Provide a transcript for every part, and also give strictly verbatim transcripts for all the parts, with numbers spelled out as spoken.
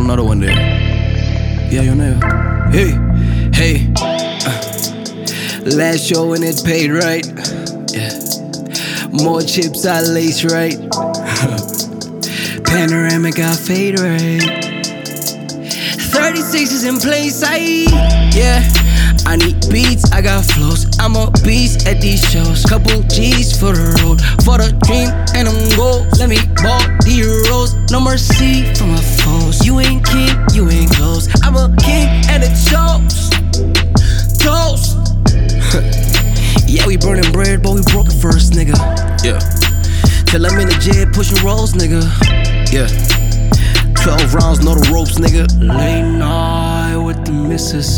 another one there. Yeah, your name. Hey, hey. Uh, last show and it paid right. Yeah. More chips I lace right. Panoramic I fade right. thirty-six is in place, I yeah. I need beats, I got flows. I'm a beast at these shows. Couple G's for the road, for the dream and them goals. Let me ball the rose. No mercy for my foes. You ain't king, you ain't close. I'm a king and it shows. Toast. Yeah, we burning bread, but we broke it first, nigga. Yeah. Till I'm in the jet pushing rolls, nigga. Yeah. twelve rounds, know the ropes, nigga. Late night with the missus.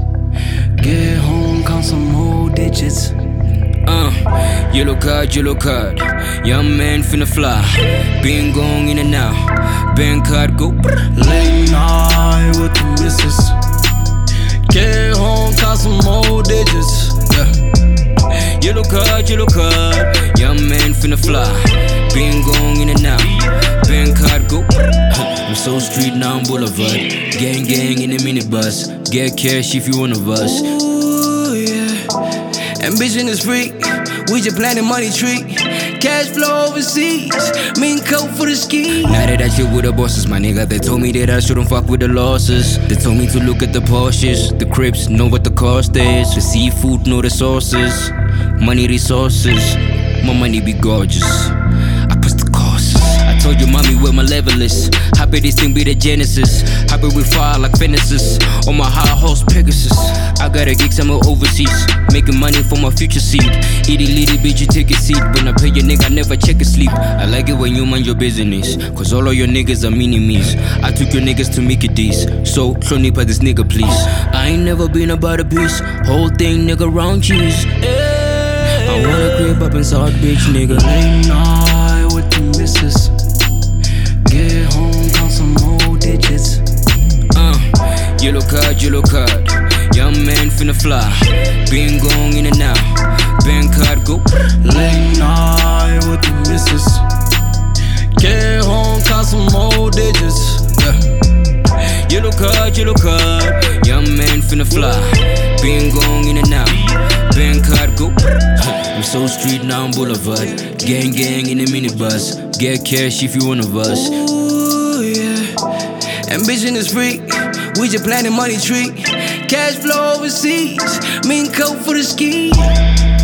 Get home, count some more digits. Uh, you look hard, you look hard. Young man finna fly. Been going in and out. Bank card go. Late night with the missus. Get home, count some more digits. Yeah. You look hard, you look hard. Young man finna fly. Been going in and out. Bank card go. I'm so street now, I'm boulevard. Gang, gang in a minibus. Get cash if you one of us. Ooh, yeah. Ambition is free. We just planting money tree. Cash flow overseas. Mean coat for the ski. Now that I chill with the bosses, my nigga, they told me that I shouldn't fuck with the losses. They told me to look at the Porsches, the Crips, know what the cost is. The seafood, know the sauces. Money resources. My money be gorgeous. I push the courses. I told you, mommy, where my level is. Happy this thing be the genesis. Happy we fire like fences. On my high horse Pegasus. I got a gig somewhere overseas. Making money for my future seed. Itty litty bitch, you take a seat. When I pay your nigga, I never check a sleep. I like it when you mind your business. Cause all of your niggas are mini-me's. I took your niggas to Mickey D's. So, throw me by this nigga, please. I ain't never been about a piece. Whole thing, nigga, round cheese. Hey, I wanna creep up inside, bitch, nigga. Late night with the missus. Get home, count some more digits. Uh, you look hard, you look hard. Young man finna fly. Been going in and out. Bank card go. Late night with the missus. Get home, count some more digits. Yeah. You look hard, you look hard. Young man finna fly. Been going in and out. Bank card go. I'm so street now, I'm boulevard. Gang, gang in a minibus. Get cash if you one of us. Ooh, yeah. Ambition is free. We just planting money tree. Cash flow overseas. Mean coat for the ski.